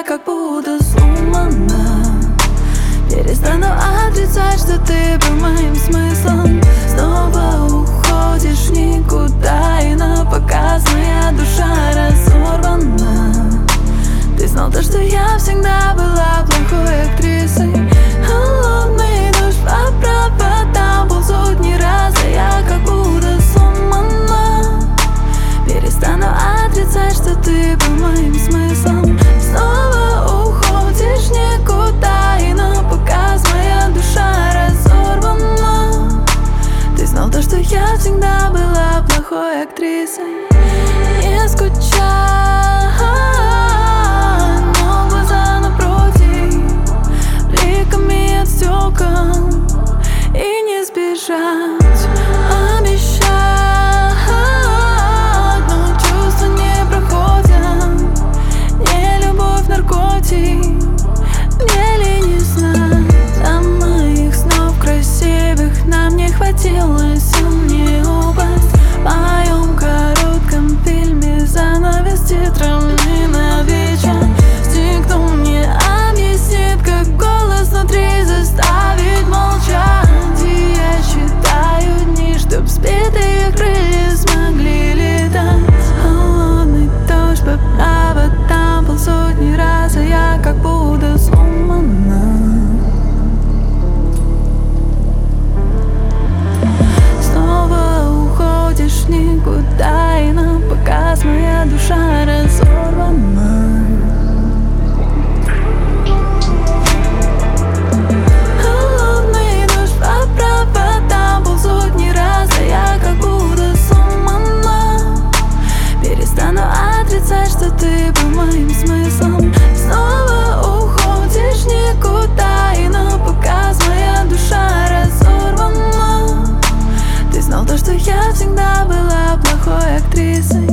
как будто сломана. Перестану отрицать, что ты был моим смыслом. Снова уходишь в никуда, и напоказ моя душа разорвана. Ты знал то, что я всегда была плохой актрисой. Холодный дождь по проводам был сотни раз, а я как будто сломана. Перестану отрицать, что ты был моим смыслом. Снова уходишь в никуда, и напоказ моя душа разорвана. Ты знал то, что я всегда была плохой актрисой. Не скучай, но глаза напротив бликами от стекол, и не сбежать. Обещать, но чувства не проходят. Не любовь, наркотик, мне ли не знать. А моих снов красивых нам не хватило сил не упасть. В моем коротком фильме занавес титрами навечно. Никто мне объяснит, как голос внутри заставить молчать. И я считаю дни, чтоб сбитые крылья смогли летать. Холодный дождь по проводам был сотни раз, а я как будто сломана. Снова уходишь в никуда, и напоказ моя душа разорвана. Холодный дождь по проводам был сотни раз, а я как будто сломана. Перестану отрицать, что ты был моим смыслом. Снова уходишь в никуда, и напоказ моя душа разорвана. Ты знал то, что я всегда была плохой актрисой.